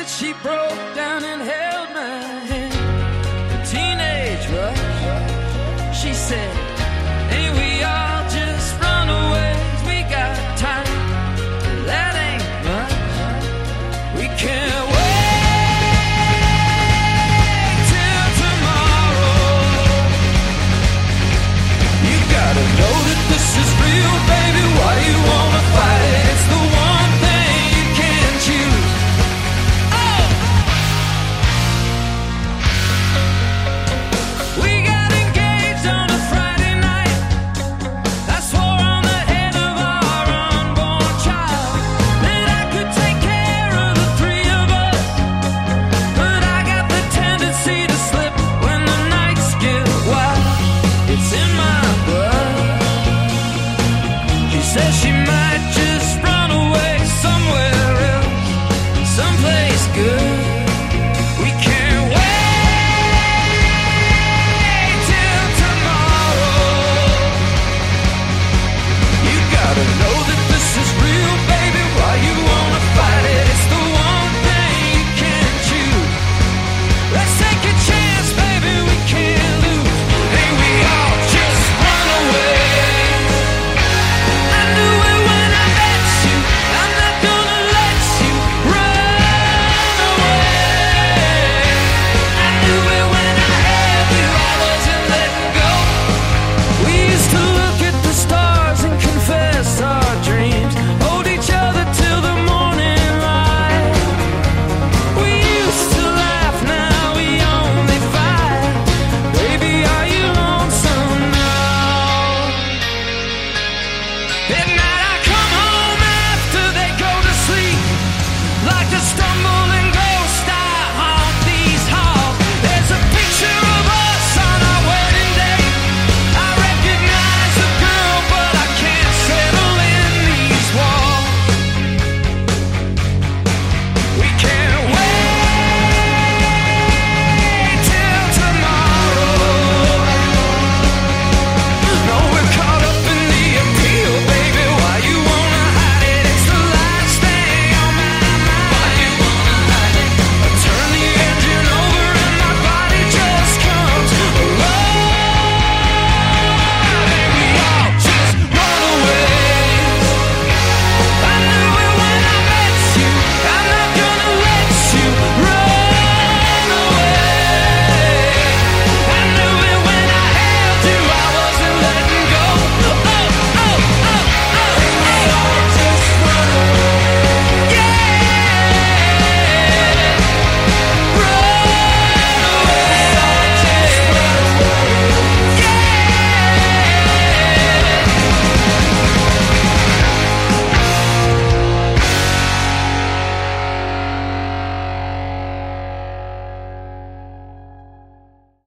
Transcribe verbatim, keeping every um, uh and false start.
she broke down and held my hand. A teenage rush, she said, ain't we all just runaways? We got time, that ain't much. We can't wait till tomorrow. You gotta know that this is real, baby. Why you wanna fight? It's the one thing you can't choose. We got engaged on a Friday night. I swore on the head of our unborn child that I could take care of the three of us. But I got the tendency to slip when the nights get wild. It's in my blood. She says she might just run away somewhere else, someplace good.